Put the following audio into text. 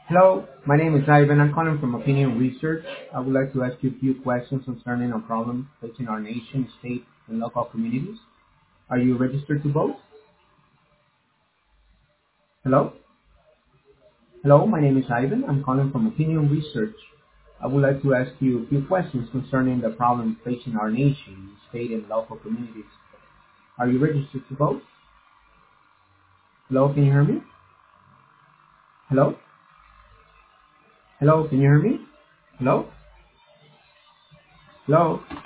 Hello, my name is Ivan. I'm calling from Opinion Research. I would like to ask you a few questions concerning a problem facing our nation, state, and local communities. Are you registered to vote? Hello? Hello, my name is Ivan. I'm calling from Opinion Research. I would like to ask you a few questions concerning the problem facing our nation, state, and local communities. Are you registered to vote? Hello, can you hear me? Hello? Hello, can you hear me? Hello? Hello?